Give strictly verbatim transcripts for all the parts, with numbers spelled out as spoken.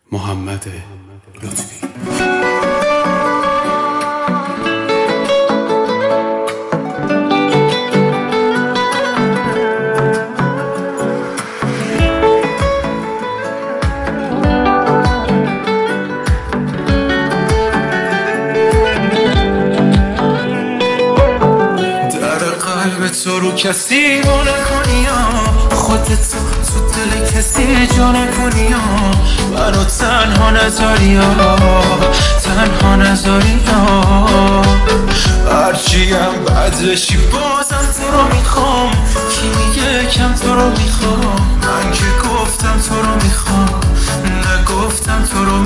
محمد لطفی. تو رو کسی با نکنی ها، خودت تو تو دل کسی جا نکنی ها، منو تنها نذاری ها، تنها نذاری ها. هرچیم بد بشی بازم تو رو میخوام، کی میگه کم تو رو میخوام، من که گفتم تو رو میخوام، نگفتم تو رو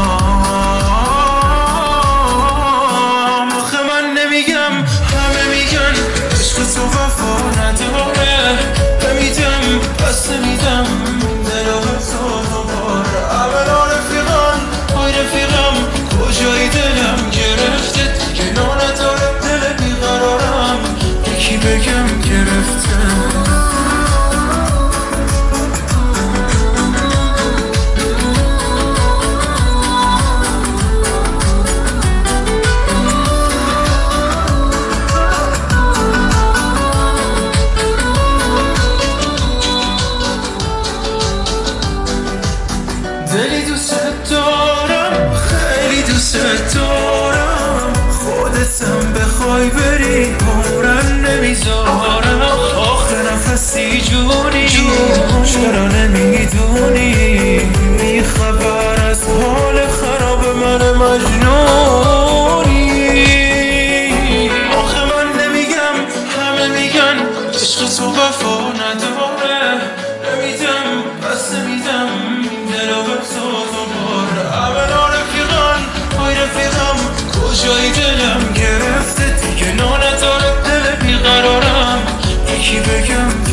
میخوام. آخه من نمیگم همه میگن عشق تو وفا نداره، نمیدم پس نمیدم دلو به تو دوباره. اولا رفیقم های رفیقم کجایی دلم گرفته، دیگه نا نداره دل بیقرارم، یکی بگم گرفته. دلی دوست دارم، خیلی دوست دارم، خودتم بخوای بری عمرم نمیذارم. آخه نفسی جونی چرا نمیدونی، بی خبر از حال خراب من مجنونی. آخه من نمیگم همه میگن عشق تو وفا نداره، نمیدم پس نمیدم دلو به تو دوباره. اولا رفیقان های رفیقم کجایی دلم گرفته، دیگه نا نداره دل بیقرارم، یکی بگم